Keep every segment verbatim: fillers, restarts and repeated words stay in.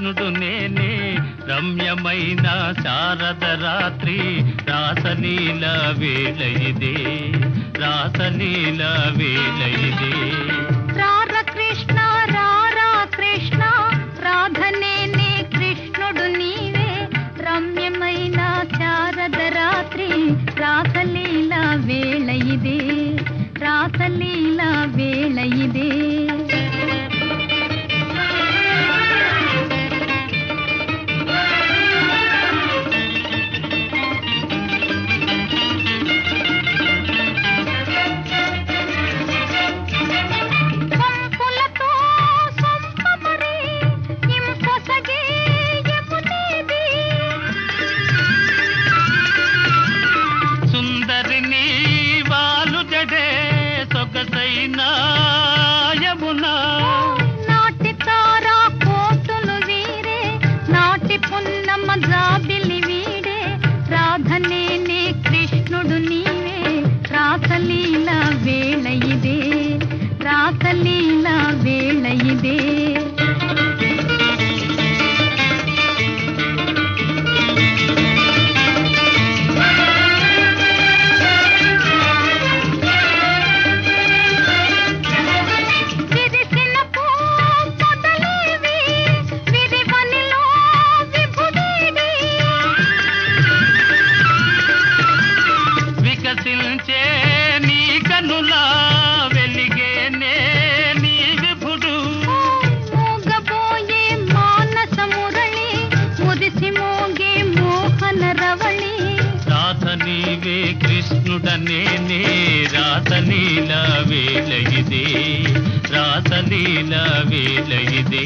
కృష్ణుడు నేనే రమ్యమైన శారద రాత్రి రాసలీల వేళ ఇదే రాసలీల వేళ ఇదే రార కృష్ణ రారా కృష్ణ రాధనేనే కృష్ణుడు నీవే రమ్యమైన శారద రాత్రి రాసలీల వేళ ఇదే రాసలీల వేళ ఇదే నాటి తారా కోటులు వీరే నాటి పున్నమ్మ జాబిలి వీడే రాధనేనే కృష్ణుడు నీవే రాసలీల వేళ ఇదే రాసలీల వేళ ఇదే నీ కనులా వెలిగేనే నీ విభుడు మోగబోయే మానస మురళి ముదిసి మోగే మోహన రవళి రాధ నీవే కృష్ణుడనేనే రాసలీల వేళ ఇదే రాసలీల వేళ ఇదే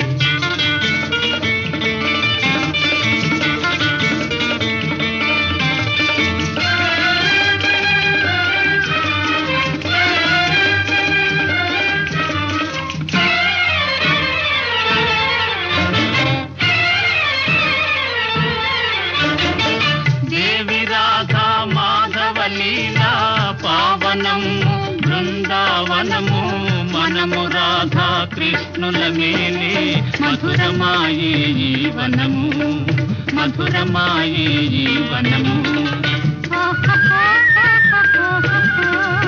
లీలా పావనము బృందావనము మనము రాధా కృష్ణుల మేలే మధురమాయే ఈ వనము మధురమాయే ఈ వనము